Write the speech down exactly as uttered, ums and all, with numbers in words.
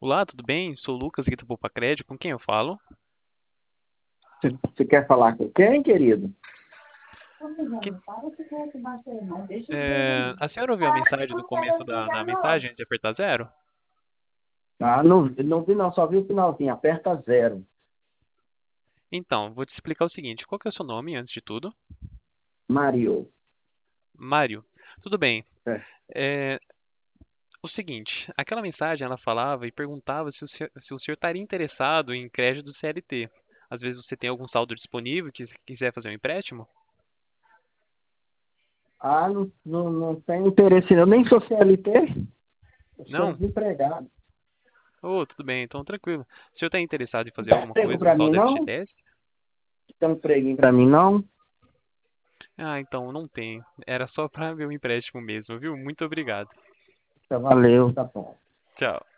Olá, tudo bem? Sou o Lucas aqui do Poupa Crédito. Com quem eu falo? Você você quer falar com quem, querido? Que- é, a senhora ouviu a mensagem no começo da, da mensagem de apertar zero? Ah, não, não vi não, só vi o finalzinho. Aperta zero. Então, vou te explicar o seguinte. Qual que é o seu nome, antes de tudo? Mario. Mário. Tudo bem. É. É, o seguinte, aquela mensagem ela falava e perguntava se o senhor, se o senhor estaria interessado em crédito do C L T. Às vezes você tem algum saldo disponível que quiser fazer um empréstimo? Ah, não, não, não tenho interesse. Eu nem sou C L T. Eu sou Não? desempregado. Oh, tudo bem, então tranquilo. O senhor está interessado em Não fazer tem alguma emprego coisa, um pra mim, saldo não? F G T S? Tem um empreguinho pra mim, não? Ah, então não tem. Era só para ver o empréstimo mesmo, viu? Muito obrigado. Tá, valeu, tá bom. Tchau.